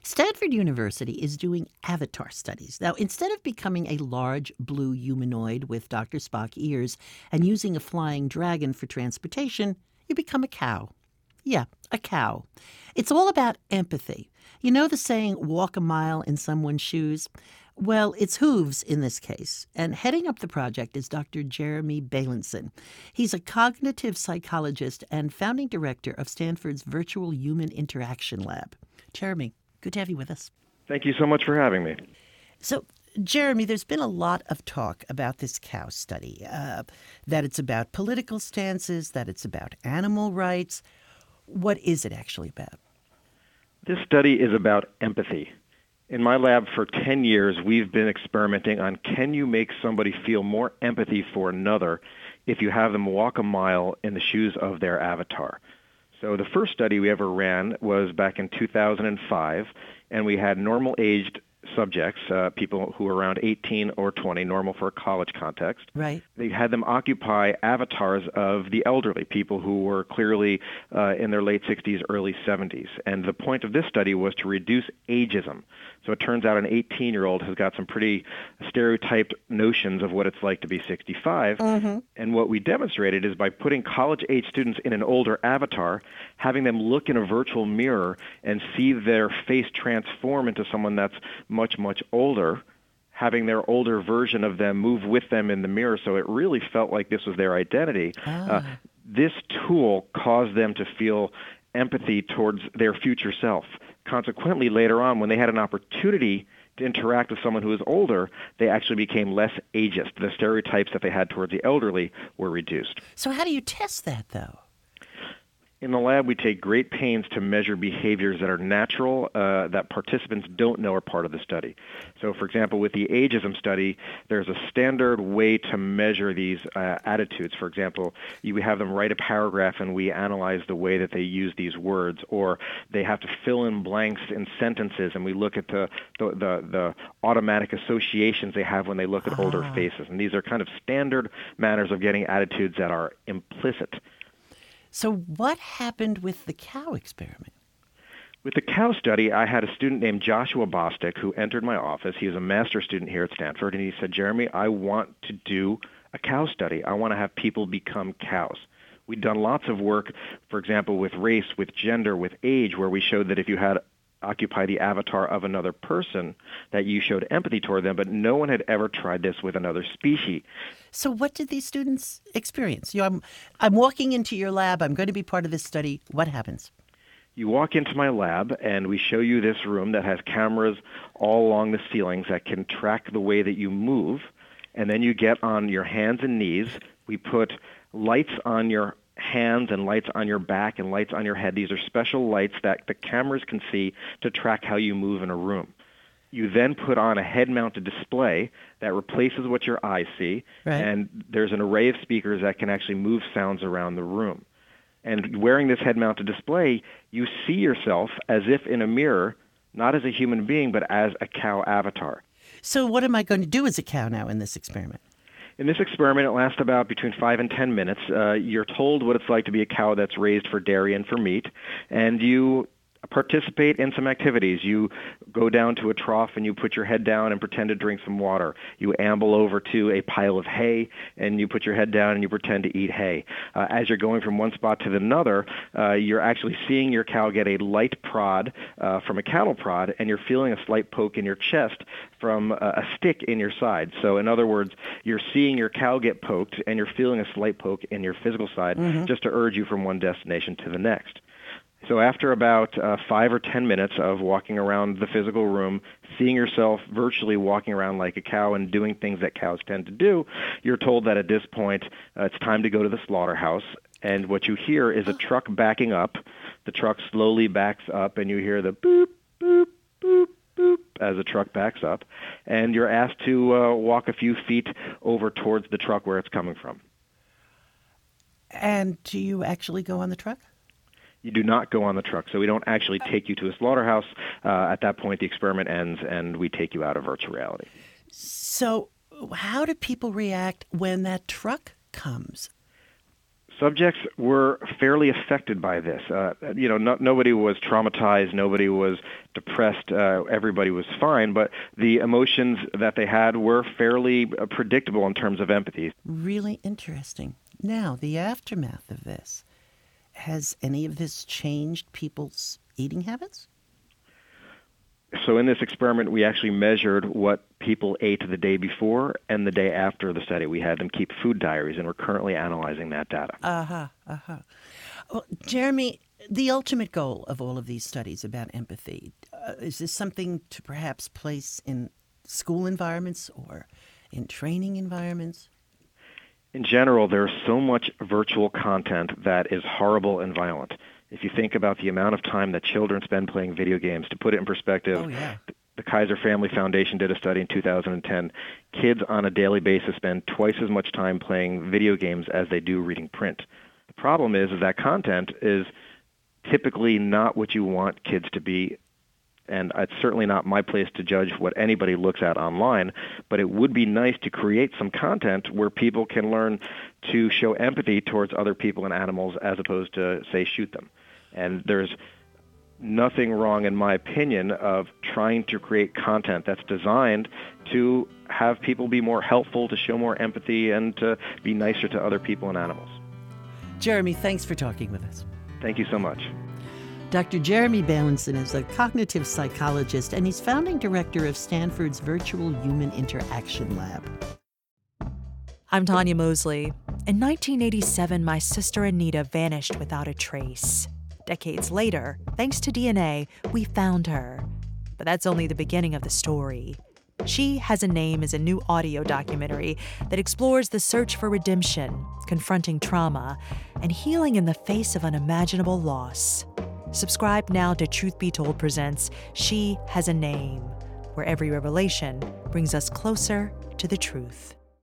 Stanford University is doing avatar studies. Now, instead of becoming a large blue humanoid with Dr. Spock ears and using a flying dragon for transportation, you become a cow. Yeah, a cow. It's all about empathy. You know the saying, walk a mile in someone's shoes? Well, it's hooves in this case. And heading up the project is Dr. Jeremy Bailenson. He's a cognitive psychologist and founding director of Stanford's Virtual Human Interaction Lab. Jeremy, good to have you with us. Thank you so much for having me. So, Jeremy, there's been a lot of talk about this cow study, that it's about political stances, that it's about animal rights. What is it actually about? This study is about empathy. In my lab for 10 years, we've been experimenting on can you make somebody feel more empathy for another if you have them walk a mile in the shoes of their avatar. So the first study we ever ran was back in 2005, and we had normal-aged subjects, people who were around 18 or 20, normal for a college context. Right. They had them occupy avatars of the elderly, people who were clearly in their late 60s, early 70s. And the point of this study was to reduce ageism. So it turns out an 18-year-old has got some pretty stereotyped notions of what it's like to be 65. Mm-hmm. And what we demonstrated is by putting college-age students in an older avatar, having them look in a virtual mirror and see their face transform into someone that's much, much older, having their older version of them move with them in the mirror, so it really felt like this was their identity. This tool caused them to feel empathy towards their future self. Consequently, later on, when they had an opportunity to interact with someone who was older, they actually became less ageist. The stereotypes that they had towards the elderly were reduced. So how do you test that, though? In the lab, we take great pains to measure behaviors that are natural, that participants don't know are part of the study. So, for example, with the ageism study, there's a standard way to measure these attitudes. For example, we have them write a paragraph and we analyze the way that they use these words, or they have to fill in blanks in sentences and we look at the automatic associations they have when they look at older faces. And these are kind of standard manners of getting attitudes that are implicit. So what happened with the cow experiment? With the cow study, I had a student named Joshua Bostic who entered my office. He was a master's student here at Stanford, and he said, Jeremy, I want to do a cow study. I want to have people become cows. We'd done lots of work, for example, with race, with gender, with age, where we showed that if you had occupy the avatar of another person, that you showed empathy toward them, but no one had ever tried this with another species. So what did these students experience? I'm walking into your lab. I'm going to be part of this study. What happens? You walk into my lab, and we show you this room that has cameras all along the ceilings that can track the way that you move, and then you get on your hands and knees. We put lights on your hands and lights on your back and lights on your head. These are special lights that the cameras can see to track how you move in a room. You then put on a head-mounted display that replaces what your eyes see, right. And there's an array of speakers that can actually move sounds around the room. And wearing this head-mounted display, you see yourself as if in a mirror, not as a human being, but as a cow avatar. So what am I going to do as a cow now in this experiment? In this experiment, it lasts about between 5 and 10 minutes. You're told what it's like to be a cow that's raised for dairy and for meat, and you participate in some activities. You go down to a trough and you put your head down and pretend to drink some water. You amble over to a pile of hay and you put your head down and you pretend to eat hay. As you're going from one spot to another, you're actually seeing your cow get a light prod from a cattle prod, and you're feeling a slight poke in your chest from a stick in your side. So in other words, you're seeing your cow get poked and you're feeling a slight poke in your physical side, just to urge you from one destination to the next. So after about 5 or 10 minutes of walking around the physical room, seeing yourself virtually walking around like a cow and doing things that cows tend to do, you're told that at this point it's time to go to the slaughterhouse. And what you hear is a truck backing up. The truck slowly backs up, and you hear the boop, boop, boop, boop as the truck backs up. And you're asked to walk a few feet over towards the truck where it's coming from. And do you actually go on the truck? You do not go on the truck, so we don't actually take you to a slaughterhouse. At that point, the experiment ends, and we take you out of virtual reality. So how do people react when that truck comes? Subjects were fairly affected by this. Nobody was traumatized, nobody was depressed, everybody was fine, but the emotions that they had were fairly predictable in terms of empathy. Really interesting. Now, the aftermath of this. Has any of this changed people's eating habits? So in this experiment, we actually measured what people ate the day before and the day after the study. We had them keep food diaries, and we're currently analyzing that data. Well, Jeremy, the ultimate goal of all of these studies about empathy, is this something to perhaps place in school environments or in training environments? In general, there's so much virtual content that is horrible and violent. If you think about the amount of time that children spend playing video games, to put it in perspective, the Kaiser Family Foundation did a study in 2010. Kids on a daily basis spend twice as much time playing video games as they do reading print. The problem is that content is typically not what you want kids to be, and it's certainly not my place to judge what anybody looks at online, but it would be nice to create some content where people can learn to show empathy towards other people and animals as opposed to, say, shoot them. And there's nothing wrong, in my opinion, of trying to create content that's designed to have people be more helpful, to show more empathy, and to be nicer to other people and animals. Jeremy, thanks for talking with us. Thank you so much. Dr. Jeremy Bailenson is a cognitive psychologist, and he's founding director of Stanford's Virtual Human Interaction Lab. I'm Tanya Mosley. In 1987, my sister Anita vanished without a trace. Decades later, thanks to DNA, we found her. But that's only the beginning of the story. She Has a Name is a new audio documentary that explores the search for redemption, confronting trauma, and healing in the face of unimaginable loss. Subscribe now to Truth Be Told presents She Has a Name, where every revelation brings us closer to the truth.